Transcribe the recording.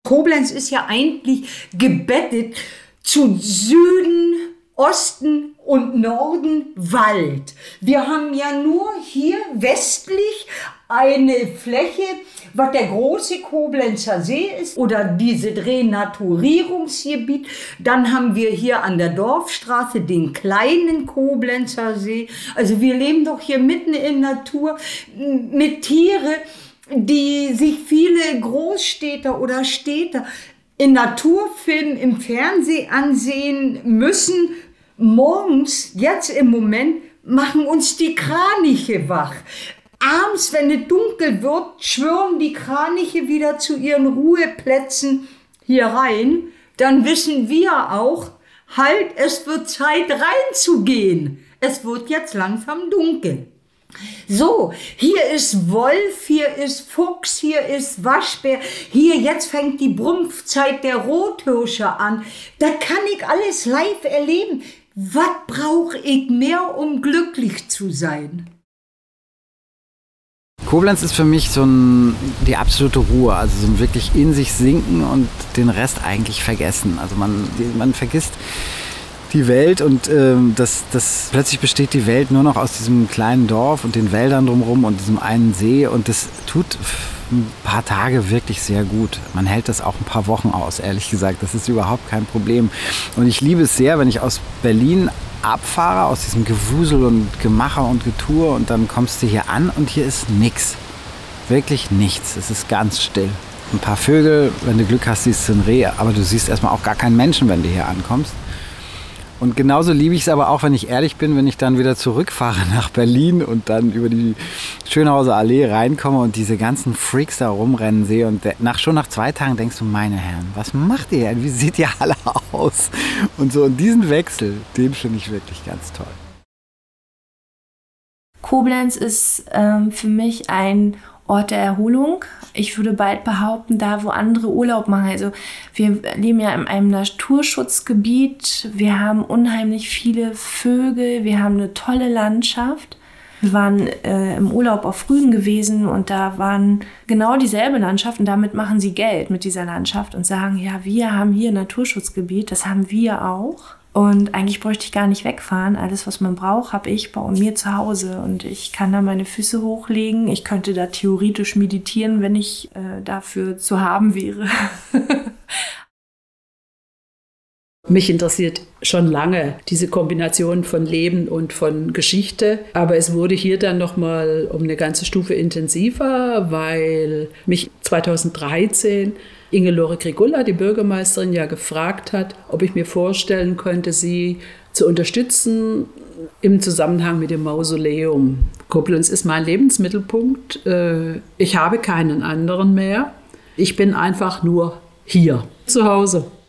Koblenz ist ja eigentlich gebettet zu Süden, Osten und Norden Wald. Wir haben ja nur hier westlich eine Fläche, was der große Koblenzer See ist oder dieses Renaturierungsgebiet. Dann haben wir hier an der Dorfstraße den kleinen Koblenzer See. Also wir leben doch hier mitten in Natur mit Tiere, die sich viele Großstädter oder Städter in Naturfilmen im Fernsehen ansehen müssen. Morgens, jetzt im Moment, machen uns die Kraniche wach. Abends, wenn es dunkel wird, schwirren die Kraniche wieder zu ihren Ruheplätzen hier rein. Dann wissen wir auch, halt, es wird Zeit reinzugehen. Es wird jetzt langsam dunkel. So, hier ist Wolf, hier ist Fuchs, hier ist Waschbär, hier jetzt fängt die Brumpfzeit der Rothirsche an. Da kann ich alles live erleben. Was brauche ich mehr, um glücklich zu sein? Koblenz ist für mich die absolute Ruhe, also so ein wirklich in sich sinken und den Rest eigentlich vergessen. Also man vergisst die Welt und plötzlich besteht die Welt nur noch aus diesem kleinen Dorf und den Wäldern drumherum und diesem einen See und das tut ein paar Tage wirklich sehr gut. Man hält das auch ein paar Wochen aus, ehrlich gesagt. Das ist überhaupt kein Problem. Und ich liebe es sehr, wenn ich aus Berlin abfahre, aus diesem Gewusel und Gemache und Getue und dann kommst du hier an und hier ist nichts. Wirklich nichts. Es ist ganz still. Ein paar Vögel, wenn du Glück hast, siehst du ein Reh, aber du siehst erstmal auch gar keinen Menschen, wenn du hier ankommst. Und genauso liebe ich es aber auch, wenn ich ehrlich bin, wenn ich dann wieder zurückfahre nach Berlin und dann über die Schönhauser Allee reinkomme und diese ganzen Freaks da rumrennen sehe. Und schon nach 2 Tagen denkst du, meine Herren, was macht ihr? Wie seht ihr alle aus? Und so, und diesen Wechsel, den finde ich wirklich ganz toll. Koblenz ist für mich ein Ort der Erholung. Ich würde bald behaupten, da wo andere Urlaub machen. Also wir leben ja in einem Naturschutzgebiet. Wir haben unheimlich viele Vögel. Wir haben eine tolle Landschaft. Wir waren im Urlaub auf Rügen gewesen und da waren genau dieselbe Landschaft und damit machen sie Geld mit dieser Landschaft und sagen, ja, wir haben hier ein Naturschutzgebiet, das haben wir auch. Und eigentlich bräuchte ich gar nicht wegfahren. Alles, was man braucht, habe ich bei mir zu Hause. Und ich kann da meine Füße hochlegen. Ich könnte da theoretisch meditieren, wenn ich dafür zu haben wäre. Mich interessiert schon lange diese Kombination von Leben und von Geschichte. Aber es wurde hier dann nochmal um eine ganze Stufe intensiver, weil mich 2013 Inge-Lore Grigulla, die Bürgermeisterin, ja gefragt hat, ob ich mir vorstellen könnte, sie zu unterstützen im Zusammenhang mit dem Mausoleum. Koblenz ist mein Lebensmittelpunkt. Ich habe keinen anderen mehr. Ich bin einfach nur hier, zu Hause.